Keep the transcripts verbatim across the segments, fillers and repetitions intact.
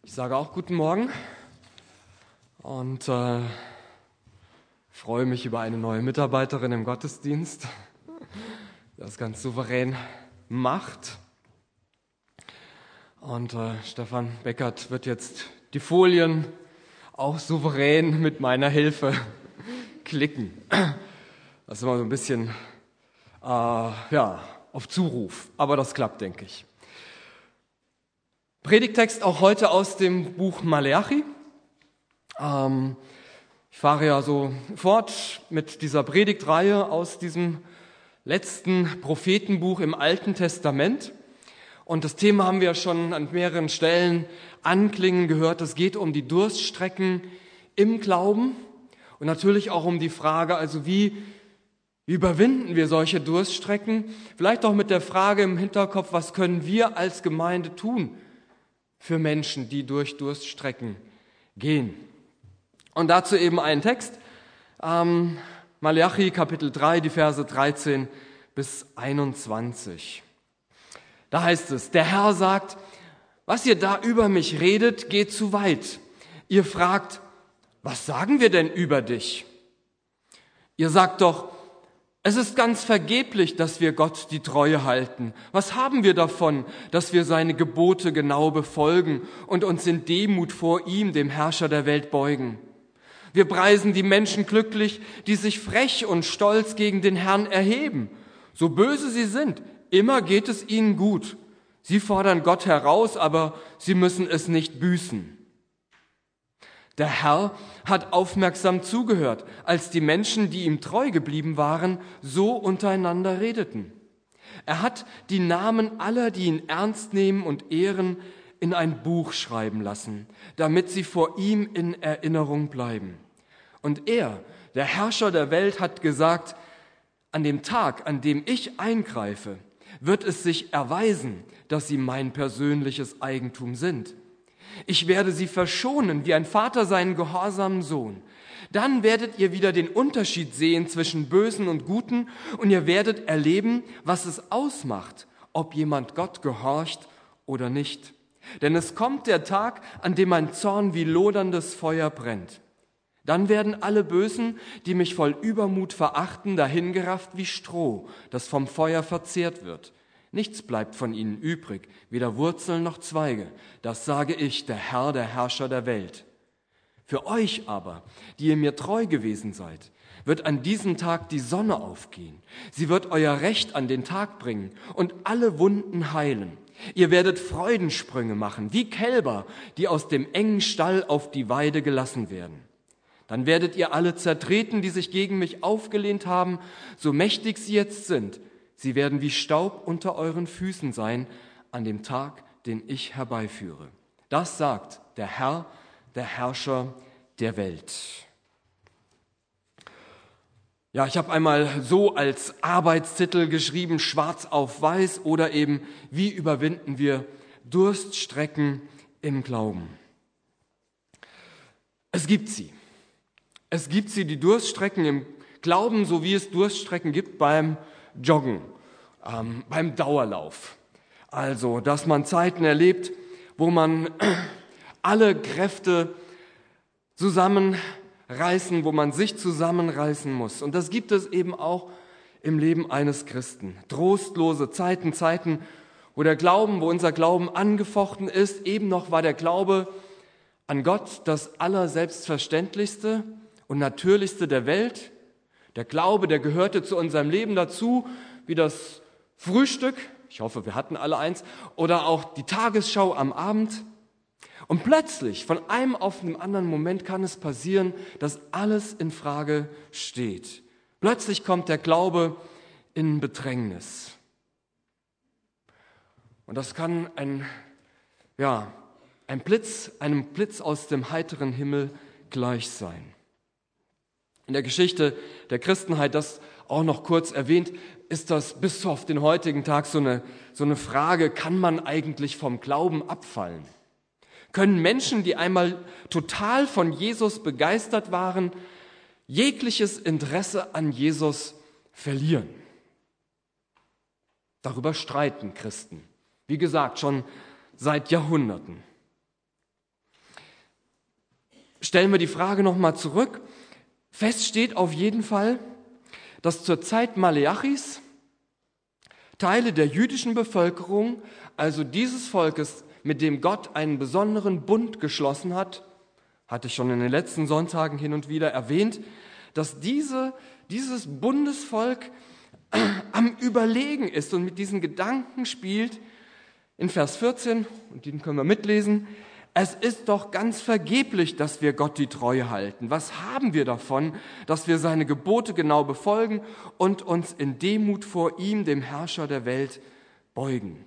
Ich sage auch guten Morgen und äh, freue mich über eine neue Mitarbeiterin im Gottesdienst, die das ganz souverän macht. Und äh, Stefan Beckert wird jetzt die Folien auch souverän mit meiner Hilfe klicken. Das ist immer so ein bisschen äh, ja, auf Zuruf, aber das klappt, denke ich. Predigtext auch heute aus dem Buch Maleachi. Ähm, ich fahre ja so fort mit dieser Predigtreihe aus diesem letzten Prophetenbuch im Alten Testament. Und das Thema haben wir schon an mehreren Stellen anklingen gehört. Es geht um die Durststrecken im Glauben und natürlich auch um die Frage, also wie, wie überwinden wir solche Durststrecken? Vielleicht auch mit der Frage im Hinterkopf, was können wir als Gemeinde tun für Menschen, die durch Durststrecken gehen. Und dazu eben ein Text, ähm, Maleachi Kapitel drei, die Verse dreizehn bis einundzwanzig. Da heißt es, der Herr sagt, was ihr da über mich redet, geht zu weit. Ihr fragt, was sagen wir denn über dich? Ihr sagt doch, es ist ganz vergeblich, dass wir Gott die Treue halten. Was haben wir davon, dass wir seine Gebote genau befolgen und uns in Demut vor ihm, dem Herrscher der Welt, beugen? Wir preisen die Menschen glücklich, die sich frech und stolz gegen den Herrn erheben. So böse sie sind, immer geht es ihnen gut. Sie fordern Gott heraus, aber sie müssen es nicht büßen. Der Herr hat aufmerksam zugehört, als die Menschen, die ihm treu geblieben waren, so untereinander redeten. Er hat die Namen aller, die ihn ernst nehmen und ehren, in ein Buch schreiben lassen, damit sie vor ihm in Erinnerung bleiben. Und er, der Herrscher der Welt, hat gesagt, an dem Tag, an dem ich eingreife, wird es sich erweisen, dass sie mein persönliches Eigentum sind. Ich werde sie verschonen, wie ein Vater seinen gehorsamen Sohn. Dann werdet ihr wieder den Unterschied sehen zwischen Bösen und Guten und ihr werdet erleben, was es ausmacht, ob jemand Gott gehorcht oder nicht. Denn es kommt der Tag, an dem mein Zorn wie loderndes Feuer brennt. Dann werden alle Bösen, die mich voll Übermut verachten, dahingerafft wie Stroh, das vom Feuer verzehrt wird. Nichts bleibt von ihnen übrig, weder Wurzeln noch Zweige. Das sage ich, der Herr, der Herrscher der Welt. Für euch aber, die ihr mir treu gewesen seid, wird an diesem Tag die Sonne aufgehen. Sie wird euer Recht an den Tag bringen und alle Wunden heilen. Ihr werdet Freudensprünge machen, wie Kälber, die aus dem engen Stall auf die Weide gelassen werden. Dann werdet ihr alle zertreten, die sich gegen mich aufgelehnt haben, so mächtig sie jetzt sind. Sie werden wie Staub unter euren Füßen sein an dem Tag, den ich herbeiführe. Das sagt der Herr, der Herrscher der Welt. Ja, ich habe einmal so als Arbeitstitel geschrieben, schwarz auf weiß oder eben, wie überwinden wir Durststrecken im Glauben. Es gibt sie. Es gibt sie, die Durststrecken im Glauben, so wie es Durststrecken gibt beim Joggen, ähm, beim Dauerlauf. Also, dass man Zeiten erlebt, wo man alle Kräfte zusammenreißen, wo man sich zusammenreißen muss. Und das gibt es eben auch im Leben eines Christen. Trostlose Zeiten, Zeiten, wo der Glauben, wo unser Glauben angefochten ist. Eben noch war der Glaube an Gott das Allerselbstverständlichste und Natürlichste der Welt. Der Glaube, der gehörte zu unserem Leben dazu, wie das Frühstück, ich hoffe, wir hatten alle eins, oder auch die Tagesschau am Abend. Und plötzlich, von einem auf den anderen Moment kann es passieren, dass alles in Frage steht. Plötzlich kommt der Glaube in Bedrängnis. Und das kann ein, ja, ein Blitz, einem Blitz aus dem heiteren Himmel gleich sein. In der Geschichte der Christenheit, das auch noch kurz erwähnt, ist das bis auf den heutigen Tag so eine, so eine Frage, kann man eigentlich vom Glauben abfallen? Können Menschen, die einmal total von Jesus begeistert waren, jegliches Interesse an Jesus verlieren? Darüber streiten Christen, wie gesagt, schon seit Jahrhunderten. stellen wir die Frage nochmal zurück. Fest steht auf jeden Fall, dass zur Zeit Maleachis Teile der jüdischen Bevölkerung, also dieses Volkes, mit dem Gott einen besonderen Bund geschlossen hat, hatte ich schon in den letzten Sonntagen hin und wieder erwähnt, dass diese, dieses Bundesvolk am Überlegen ist und mit diesen Gedanken spielt. In Vers vierzehn, und den können wir mitlesen, es ist doch ganz vergeblich, dass wir Gott die Treue halten. Was haben wir davon, dass wir seine Gebote genau befolgen und uns in Demut vor ihm, dem Herrscher der Welt, beugen?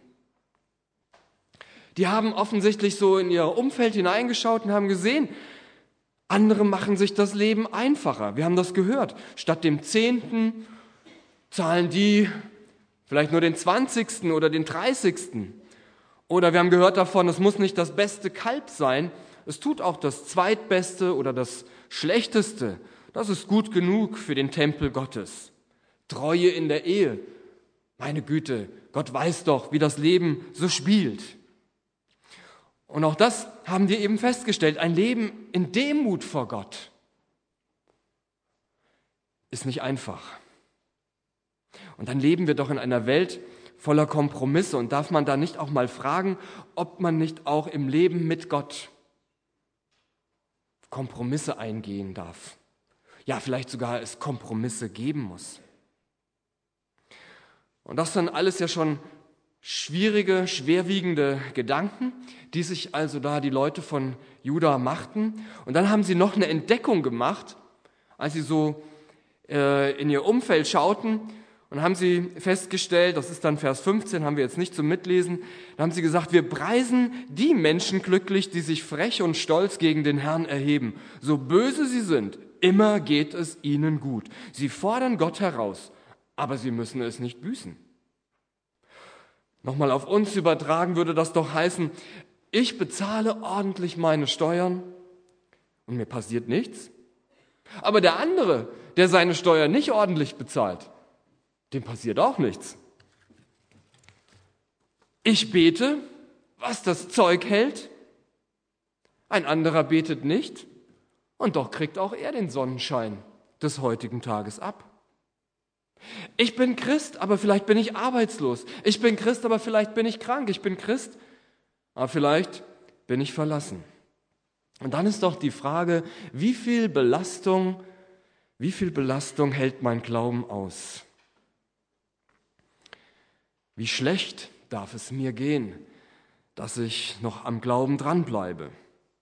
Die haben offensichtlich so in ihr Umfeld hineingeschaut und haben gesehen, andere machen sich das Leben einfacher. Wir haben das gehört. Statt dem Zehnten zahlen die vielleicht nur den Zwanzigsten oder den Dreißigsten. Oder wir haben gehört davon, es muss nicht das beste Kalb sein, es tut auch das Zweitbeste oder das Schlechteste. Das ist gut genug für den Tempel Gottes. Treue in der Ehe. Meine Güte, Gott weiß doch, wie das Leben so spielt. Und auch das haben wir eben festgestellt. Ein Leben in Demut vor Gott ist nicht einfach. Und dann leben wir doch in einer Welt voller Kompromisse. Und darf man da nicht auch mal fragen, ob man nicht auch im Leben mit Gott Kompromisse eingehen darf? Ja, vielleicht sogar es Kompromisse geben muss. Und das sind alles ja schon schwierige, schwerwiegende Gedanken, die sich also da die Leute von Juda machten. Und dann haben sie noch eine Entdeckung gemacht, als sie so äh, in ihr Umfeld schauten. Und haben sie festgestellt, das ist dann Vers fünfzehn, haben wir jetzt nicht zum Mitlesen, da haben sie gesagt, wir preisen die Menschen glücklich, die sich frech und stolz gegen den Herrn erheben. So böse sie sind, immer geht es ihnen gut. Sie fordern Gott heraus, aber sie müssen es nicht büßen. Nochmal auf uns übertragen würde das doch heißen, ich bezahle ordentlich meine Steuern und mir passiert nichts. Aber der andere, der seine Steuern nicht ordentlich bezahlt, dem passiert auch nichts. Ich bete, was das Zeug hält. Ein anderer betet nicht und doch kriegt auch er den Sonnenschein des heutigen Tages ab. Ich bin Christ, aber vielleicht bin ich arbeitslos. Ich bin Christ, aber vielleicht bin ich krank. Ich bin Christ, aber vielleicht bin ich verlassen. Und dann ist doch die Frage, wie viel Belastung, wie viel Belastung hält mein Glauben aus? Wie schlecht darf es mir gehen, dass ich noch am Glauben dranbleibe?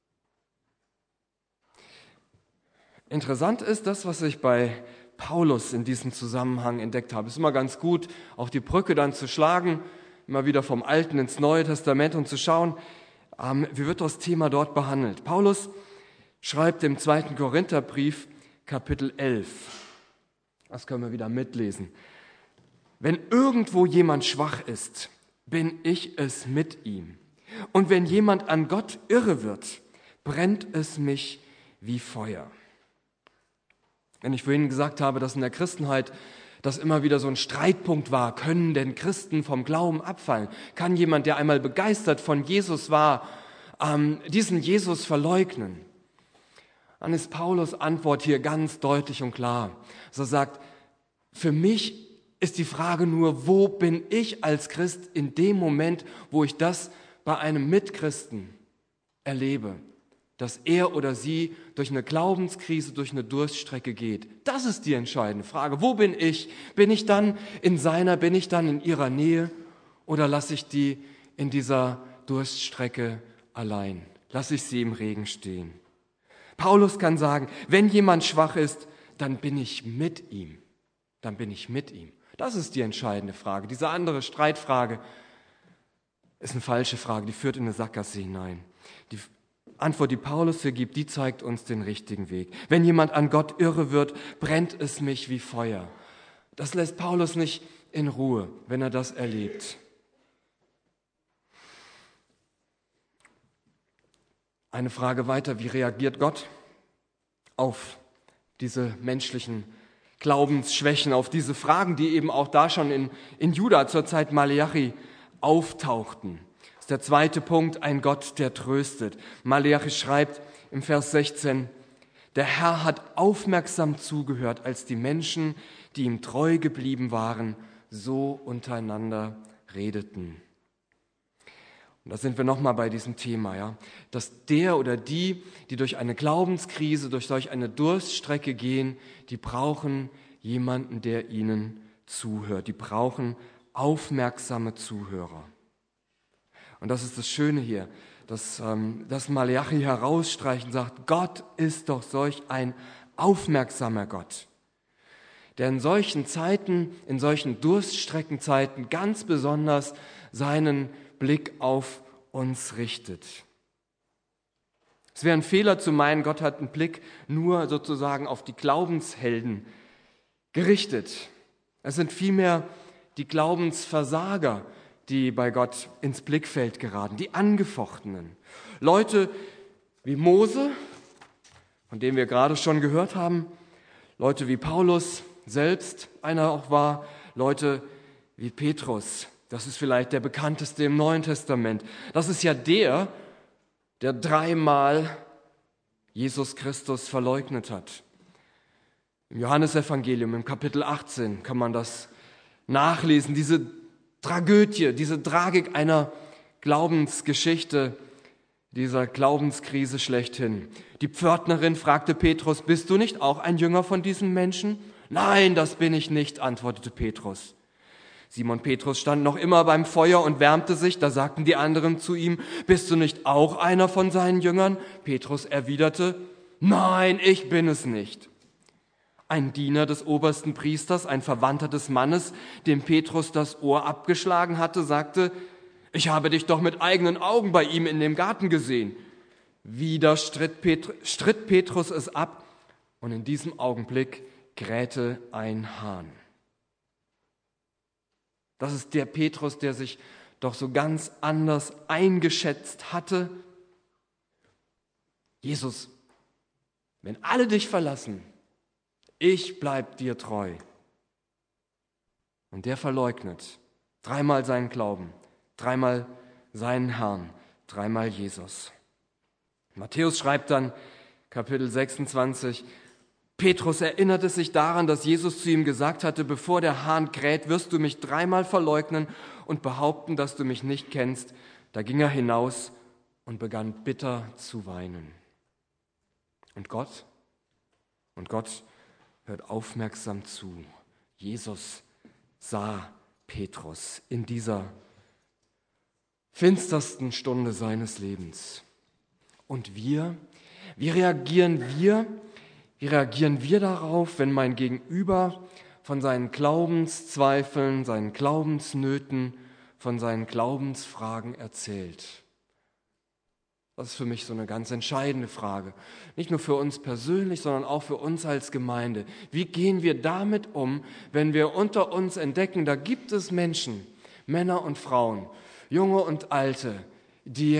Interessant ist das, was ich bei Paulus in diesem Zusammenhang entdeckt habe. Es ist immer ganz gut, auch die Brücke dann zu schlagen, immer wieder vom Alten ins Neue Testament und zu schauen, ähm, wie wird das Thema dort behandelt. Paulus schreibt im zweiten Korintherbrief, Kapitel elf. Das können wir wieder mitlesen. Wenn irgendwo jemand schwach ist, bin ich es mit ihm. Und wenn jemand an Gott irre wird, brennt es mich wie Feuer. Wenn ich vorhin gesagt habe, dass in der Christenheit das immer wieder so ein Streitpunkt war, können denn Christen vom Glauben abfallen? Kann jemand, der einmal begeistert von Jesus war, ähm, diesen Jesus verleugnen? Dann ist Paulus' Antwort hier ganz deutlich und klar. Er sagt, für mich ist die Frage nur, wo bin ich als Christ in dem Moment, wo ich das bei einem Mitchristen erlebe, dass er oder sie durch eine Glaubenskrise, durch eine Durststrecke geht. Das ist die entscheidende Frage. Wo bin ich? Bin ich dann in seiner, bin ich dann in ihrer Nähe oder lasse ich die in dieser Durststrecke allein? Lasse ich sie im Regen stehen? Paulus kann sagen, wenn jemand schwach ist, dann bin ich mit ihm. Dann bin ich mit ihm. Das ist die entscheidende Frage. Diese andere Streitfrage ist eine falsche Frage, die führt in eine Sackgasse hinein. Die Antwort, die Paulus hier gibt, die zeigt uns den richtigen Weg. Wenn jemand an Gott irre wird, brennt es mich wie Feuer. Das lässt Paulus nicht in Ruhe, wenn er das erlebt. Eine Frage weiter, wie reagiert Gott auf diese menschlichen Glaubensschwächen, auf diese Fragen, die eben auch da schon in, in Juda zur Zeit Maleachi auftauchten. ist der zweite Punkt, ein Gott, der tröstet. Maleachi schreibt im Vers sechzehn, der Herr hat aufmerksam zugehört, als die Menschen, die ihm treu geblieben waren, so untereinander redeten. Und da sind wir nochmal bei diesem Thema, ja, dass der oder die, die durch eine Glaubenskrise, durch solch eine Durststrecke gehen, die brauchen jemanden, der ihnen zuhört. Die brauchen aufmerksame Zuhörer. Und das ist das Schöne hier, dass, ähm, dass Maleachi herausstreicht und sagt, Gott ist doch solch ein aufmerksamer Gott, der in solchen Zeiten, in solchen Durststreckenzeiten ganz besonders seinen Blick auf uns richtet. Es wäre ein Fehler zu meinen, Gott hat einen Blick nur sozusagen auf die Glaubenshelden gerichtet. Es sind vielmehr die Glaubensversager, die bei Gott ins Blickfeld geraten, die Angefochtenen. Leute wie Mose, von dem wir gerade schon gehört haben, Leute wie Paulus selbst, einer auch war, Leute wie Petrus, das ist vielleicht der bekannteste im Neuen Testament. Das ist ja der, der dreimal Jesus Christus verleugnet hat. Im Johannesevangelium, im Kapitel achtzehn, kann man das nachlesen, diese Tragödie, diese Tragik einer Glaubensgeschichte, dieser Glaubenskrise schlechthin. Die Pförtnerin fragte Petrus, bist du nicht auch ein Jünger von diesen Menschen? Nein, das bin ich nicht, antwortete Petrus. Simon Petrus stand noch immer beim Feuer und wärmte sich, da sagten die anderen zu ihm, bist du nicht auch einer von seinen Jüngern? Petrus erwiderte, nein, ich bin es nicht. Ein Diener des obersten Priesters, ein Verwandter des Mannes, dem Petrus das Ohr abgeschlagen hatte, sagte, ich habe dich doch mit eigenen Augen bei ihm in dem Garten gesehen. Wieder stritt, Petr- stritt Petrus es ab und in diesem Augenblick krähte ein Hahn. Das ist der Petrus, der sich doch so ganz anders eingeschätzt hatte. Jesus, wenn alle dich verlassen, ich bleib dir treu. Und der verleugnet dreimal seinen Glauben, dreimal seinen Herrn, dreimal Jesus. Matthäus schreibt dann, Kapitel sechsundzwanzig, Petrus erinnerte sich daran, dass Jesus zu ihm gesagt hatte, bevor der Hahn kräht, wirst du mich dreimal verleugnen und behaupten, dass du mich nicht kennst. Da ging er hinaus und begann bitter zu weinen. Und Gott, und Gott hört aufmerksam zu. Jesus sah Petrus in dieser finstersten Stunde seines Lebens. Und wir, wie reagieren wir? Wie reagieren wir darauf, wenn mein Gegenüber von seinen Glaubenszweifeln, seinen Glaubensnöten, von seinen Glaubensfragen erzählt? Das ist für mich so eine ganz entscheidende Frage. Nicht nur für uns persönlich, sondern auch für uns als Gemeinde. Wie gehen wir damit um, wenn wir unter uns entdecken, da gibt es Menschen, Männer und Frauen, Junge und Alte, die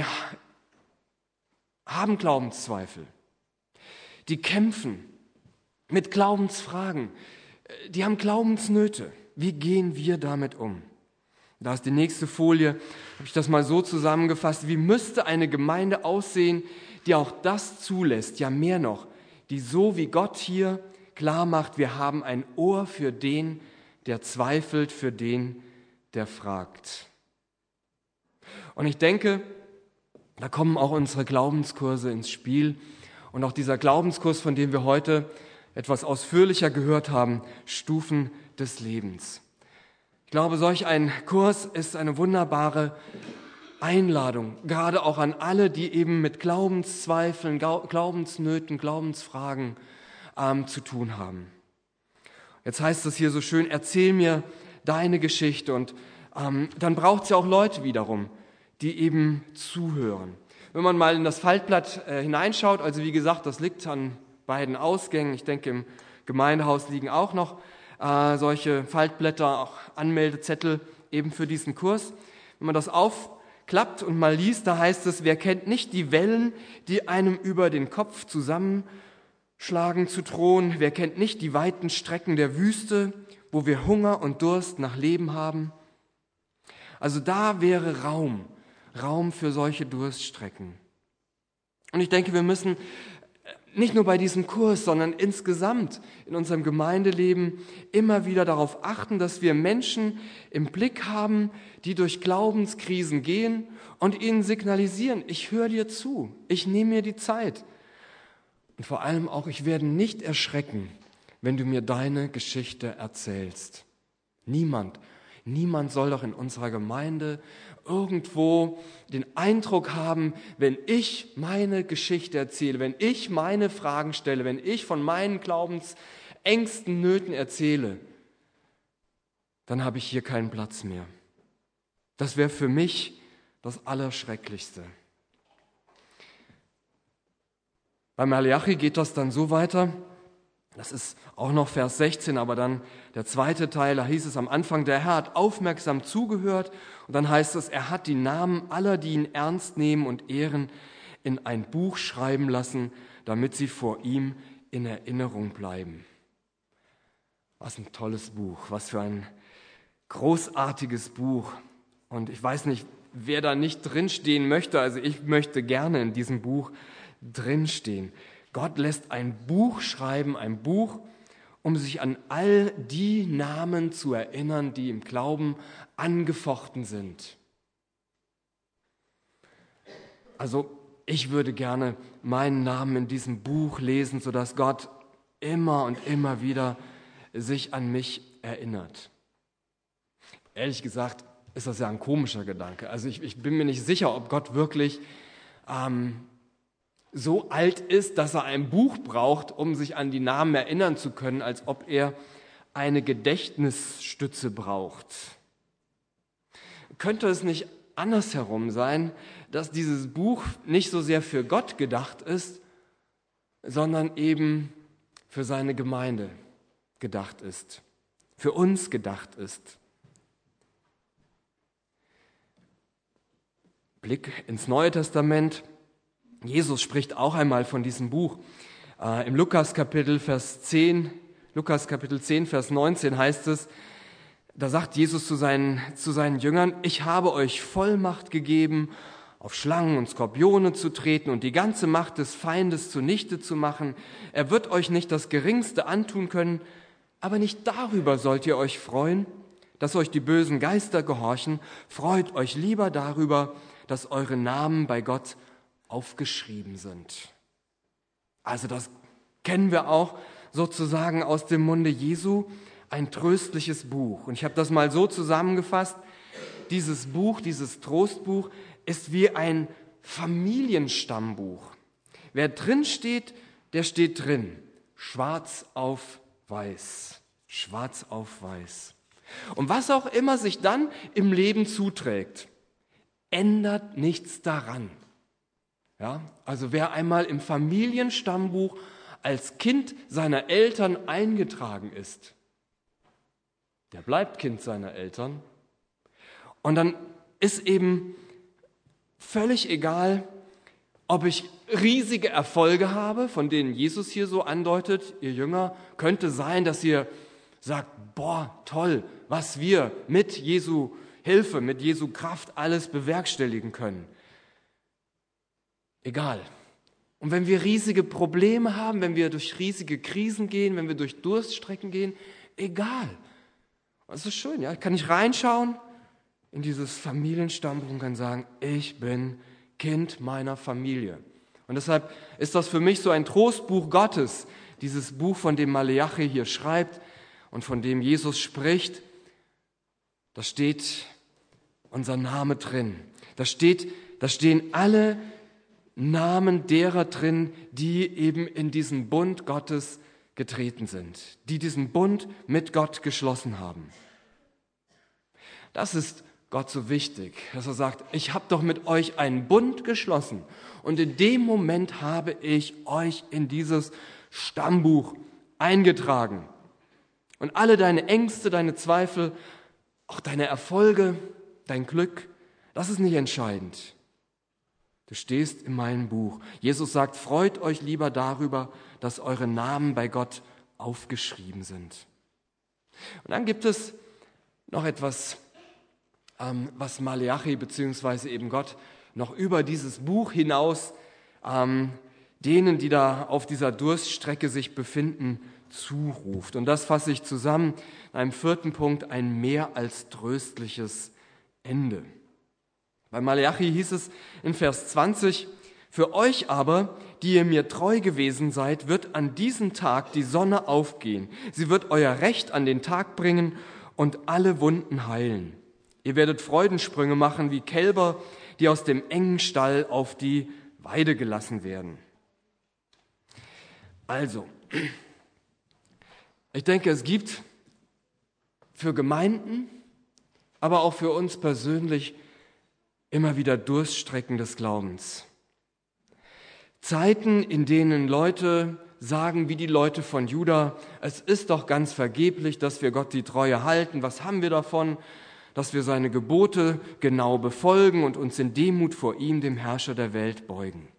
haben Glaubenszweifel, die kämpfen mit Glaubensfragen, die haben Glaubensnöte. Wie gehen wir damit um? Da ist die nächste Folie, habe ich das mal so zusammengefasst. Wie müsste eine Gemeinde aussehen, die auch das zulässt, ja mehr noch, die so wie Gott hier klar macht, wir haben ein Ohr für den, der zweifelt, für den, der fragt. Und ich denke, da kommen auch unsere Glaubenskurse ins Spiel und auch dieser Glaubenskurs, von dem wir heute etwas ausführlicher gehört haben, Stufen des Lebens. Ich glaube, solch ein Kurs ist eine wunderbare Einladung, gerade auch an alle, die eben mit Glaubenszweifeln, Glaubensnöten, Glaubensfragen ähm, zu tun haben. Jetzt heißt es hier so schön, erzähl mir deine Geschichte und ähm, dann braucht es ja auch Leute wiederum, die eben zuhören. Wenn man mal in das Faltblatt äh, hineinschaut, also wie gesagt, das liegt an beiden Ausgängen, ich denke im Gemeindehaus liegen auch noch äh, solche Faltblätter, auch Anmeldezettel eben für diesen Kurs. Wenn man das aufklappt und mal liest, da heißt es, wer kennt nicht die Wellen, die einem über den Kopf zusammenschlagen zu drohen, wer kennt nicht die weiten Strecken der Wüste, wo wir Hunger und Durst nach Leben haben. Also da wäre Raum, Raum für solche Durststrecken. Und ich denke, wir müssen nicht nur bei diesem Kurs, sondern insgesamt in unserem Gemeindeleben immer wieder darauf achten, dass wir Menschen im Blick haben, die durch Glaubenskrisen gehen und ihnen signalisieren, ich höre dir zu, ich nehme mir die Zeit. Und vor allem auch, ich werde nicht erschrecken, wenn du mir deine Geschichte erzählst. Niemand, niemand soll doch in unserer Gemeinde irgendwo den Eindruck haben, wenn ich meine Geschichte erzähle, wenn ich meine Fragen stelle, wenn ich von meinen Glaubensängsten, Nöten erzähle, dann habe ich hier keinen Platz mehr. Das wäre für mich das Allerschrecklichste. Bei Maleachi geht das dann so weiter, das ist auch noch Vers sechzehn, aber dann der zweite Teil, da hieß es am Anfang, der Herr hat aufmerksam zugehört und dann heißt es, er hat die Namen aller, die ihn ernst nehmen und ehren, in ein Buch schreiben lassen, damit sie vor ihm in Erinnerung bleiben. Was ein tolles Buch, was für ein großartiges Buch. Und ich weiß nicht, wer da nicht drinstehen möchte, also ich möchte gerne in diesem Buch drinstehen. Gott lässt ein Buch schreiben, ein Buch, um sich an all die Namen zu erinnern, die im Glauben angefochten sind. Also ich würde gerne meinen Namen in diesem Buch lesen, sodass Gott immer und immer wieder sich an mich erinnert. Ehrlich gesagt ist das ja ein komischer Gedanke. Also ich, ich bin mir nicht sicher, ob Gott wirklich ähm, so alt ist, dass er ein Buch braucht, um sich an die Namen erinnern zu können, als ob er eine Gedächtnisstütze braucht. Könnte es nicht andersherum sein, dass dieses Buch nicht so sehr für Gott gedacht ist, sondern eben für seine Gemeinde gedacht ist, für uns gedacht ist? Blick ins Neue Testament. Jesus spricht auch einmal von diesem Buch. Äh, Im Lukas Kapitel Vers zehn, Lukas Kapitel zehn, Vers neunzehn heißt es, da sagt Jesus zu seinen, zu seinen Jüngern, ich habe euch Vollmacht gegeben, auf Schlangen und Skorpione zu treten und die ganze Macht des Feindes zunichte zu machen. Er wird euch nicht das Geringste antun können, aber nicht darüber sollt ihr euch freuen, dass euch die bösen Geister gehorchen. Freut euch lieber darüber, dass eure Namen bei Gott aufgeschrieben sind. Also das kennen wir auch sozusagen aus dem Munde Jesu, ein tröstliches Buch. Und ich habe das mal so zusammengefasst, dieses Buch, dieses Trostbuch ist wie ein Familienstammbuch. Wer drin steht, der steht drin. Schwarz auf weiß. Schwarz auf weiß. Und was auch immer sich dann im Leben zuträgt, ändert nichts daran. Ja, also wer einmal im Familienstammbuch als Kind seiner Eltern eingetragen ist, der bleibt Kind seiner Eltern. Und dann ist eben völlig egal, ob ich riesige Erfolge habe, von denen Jesus hier so andeutet, ihr Jünger, könnte sein, dass ihr sagt, boah, toll, was wir mit Jesu Hilfe, mit Jesu Kraft alles bewerkstelligen können. Egal. Und wenn wir riesige Probleme haben, wenn wir durch riesige Krisen gehen, wenn wir durch Durststrecken gehen, egal. Das ist schön, ja. Kann ich reinschauen in dieses Familienstammbuch und kann sagen, ich bin Kind meiner Familie. Und deshalb ist das für mich so ein Trostbuch Gottes, dieses Buch, von dem Maleachi hier schreibt und von dem Jesus spricht. Da steht unser Name drin. Da steht, da stehen alle Namen derer drin, die eben in diesen Bund Gottes getreten sind, die diesen Bund mit Gott geschlossen haben. Das ist Gott so wichtig, dass er sagt, ich habe doch mit euch einen Bund geschlossen und in dem Moment habe ich euch in dieses Stammbuch eingetragen. Und alle deine Ängste, deine Zweifel, auch deine Erfolge, dein Glück, das ist nicht entscheidend. Du stehst in meinem Buch. Jesus sagt, freut euch lieber darüber, dass eure Namen bei Gott aufgeschrieben sind. Und dann gibt es noch etwas ähm, was Maleachi bzw. eben Gott noch über dieses Buch hinaus ähm, denen, die da auf dieser Durststrecke sich befinden, zuruft. Und das fasse ich zusammen in einem vierten Punkt, ein mehr als tröstliches Ende. Bei Maleachi hieß es in Vers zwanzig, für euch aber, die ihr mir treu gewesen seid, wird an diesem Tag die Sonne aufgehen. Sie wird euer Recht an den Tag bringen und alle Wunden heilen. Ihr werdet Freudensprünge machen wie Kälber, die aus dem engen Stall auf die Weide gelassen werden. Also, ich denke, es gibt für Gemeinden, aber auch für uns persönlich immer wieder Durststrecken des Glaubens. Zeiten, in denen Leute sagen, wie die Leute von Juda, es ist doch ganz vergeblich, dass wir Gott die Treue halten. Was haben wir davon, dass wir seine Gebote genau befolgen und uns in Demut vor ihm, dem Herrscher der Welt, beugen?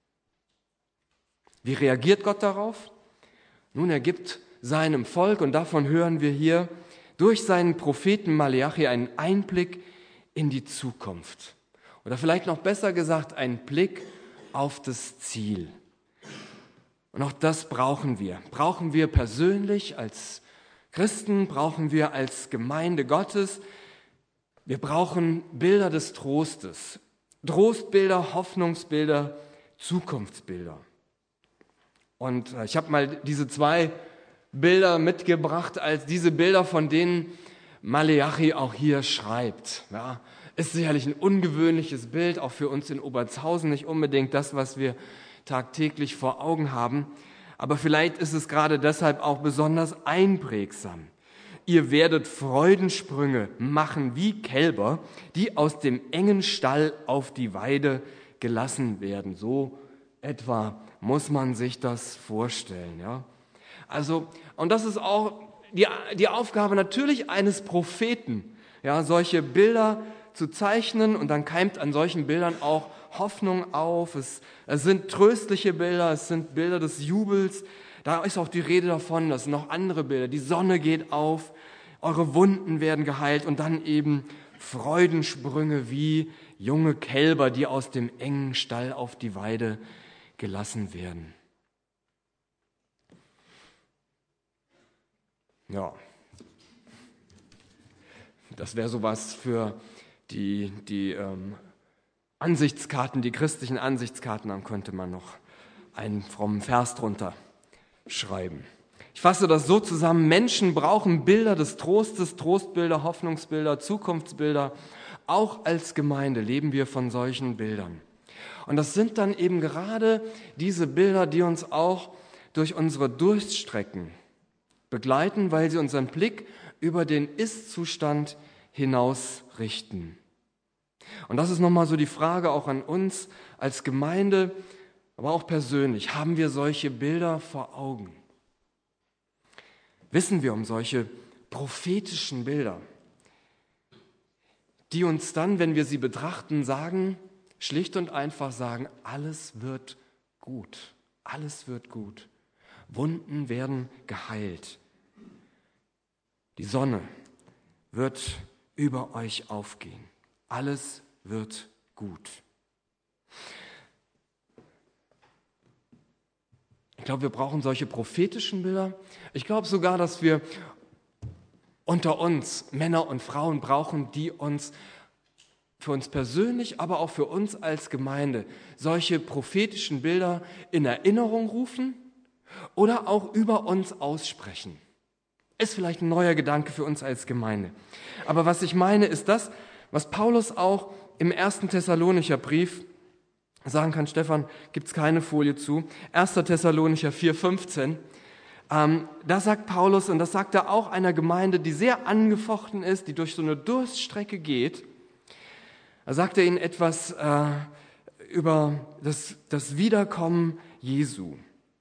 Wie reagiert Gott darauf? Nun, er gibt seinem Volk, und davon hören wir hier, durch seinen Propheten Maleachi einen Einblick in die Zukunft. Oder vielleicht noch besser gesagt, einen Blick auf das Ziel. Und auch das brauchen wir. Brauchen wir persönlich als Christen, brauchen wir als Gemeinde Gottes. Wir brauchen Bilder des Trostes. Trostbilder, Hoffnungsbilder, Zukunftsbilder. Und ich habe mal diese zwei Bilder mitgebracht, als diese Bilder, von denen Maleachi auch hier schreibt. Ja, ist sicherlich ein ungewöhnliches Bild, auch für uns in Obertshausen nicht unbedingt das, was wir tagtäglich vor Augen haben. Aber vielleicht ist es gerade deshalb auch besonders einprägsam. Ihr werdet Freudensprünge machen wie Kälber, die aus dem engen Stall auf die Weide gelassen werden. So etwa muss man sich das vorstellen. Ja? Also, und das ist auch die, die Aufgabe natürlich eines Propheten, ja, solche Bilder zu zeichnen, und dann keimt an solchen Bildern auch Hoffnung auf. Es, es sind tröstliche Bilder, es sind Bilder des Jubels. Da ist auch die Rede davon, dass noch andere Bilder, die Sonne geht auf, eure Wunden werden geheilt, und dann eben Freudensprünge wie junge Kälber, die aus dem engen Stall auf die Weide gelassen werden. Ja, das wäre sowas für die, die ähm, Ansichtskarten, die christlichen Ansichtskarten, dann könnte man noch einen frommen Vers drunter schreiben. Ich fasse das so zusammen: Menschen brauchen Bilder des Trostes, Trostbilder, Hoffnungsbilder, Zukunftsbilder. Auch als Gemeinde leben wir von solchen Bildern. Und das sind dann eben gerade diese Bilder, die uns auch durch unsere Durststrecken begleiten, weil sie unseren Blick über den Ist-Zustand hinaus richten. Und das ist nochmal so die Frage auch an uns als Gemeinde, aber auch persönlich. Haben wir solche Bilder vor Augen? Wissen wir um solche prophetischen Bilder, die uns dann, wenn wir sie betrachten, sagen, schlicht und einfach sagen, alles wird gut, alles wird gut. Wunden werden geheilt. Die Sonne wird über euch aufgehen. Alles wird gut. Ich glaube, wir brauchen solche prophetischen Bilder. Ich glaube sogar, dass wir unter uns Männer und Frauen brauchen, die uns für uns persönlich, aber auch für uns als Gemeinde solche prophetischen Bilder in Erinnerung rufen oder auch über uns aussprechen. Ist vielleicht ein neuer Gedanke für uns als Gemeinde. Aber was ich meine, ist das, was Paulus auch im ersten Thessalonicher Brief sagen kann. Stefan, gibt es keine Folie zu. erster Thessalonicher vier fünfzehn. Ähm, da sagt Paulus, und das sagt er auch einer Gemeinde, die sehr angefochten ist, die durch so eine Durststrecke geht, da sagt er ihnen etwas äh, über das, das Wiederkommen Jesu.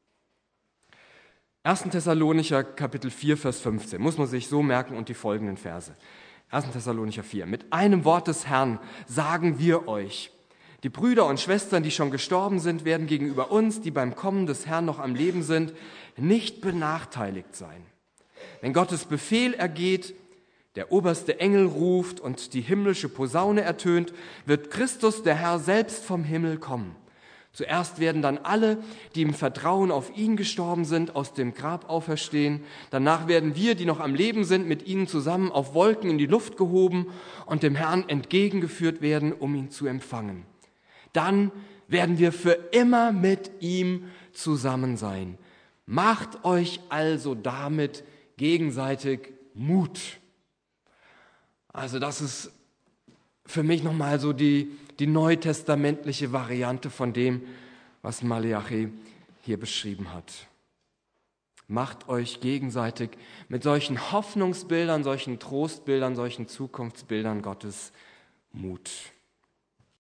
erster Thessalonicher Kapitel vier, Vers fünfzehn, muss man sich so merken, und die folgenden Verse. erster Thessalonicher vier. Mit einem Wort des Herrn sagen wir euch, die Brüder und Schwestern, die schon gestorben sind, werden gegenüber uns, die beim Kommen des Herrn noch am Leben sind, nicht benachteiligt sein. Wenn Gottes Befehl ergeht, der oberste Engel ruft und die himmlische Posaune ertönt, wird Christus, der Herr, selbst vom Himmel kommen. Zuerst werden dann alle, die im Vertrauen auf ihn gestorben sind, aus dem Grab auferstehen. Danach werden wir, die noch am Leben sind, mit ihnen zusammen auf Wolken in die Luft gehoben und dem Herrn entgegengeführt werden, um ihn zu empfangen. Dann werden wir für immer mit ihm zusammen sein. Macht euch also damit gegenseitig Mut. Also das ist für mich nochmal so die, die neutestamentliche Variante von dem, was Maleachi hier beschrieben hat. Macht euch gegenseitig mit solchen Hoffnungsbildern, solchen Trostbildern, solchen Zukunftsbildern Gottes Mut.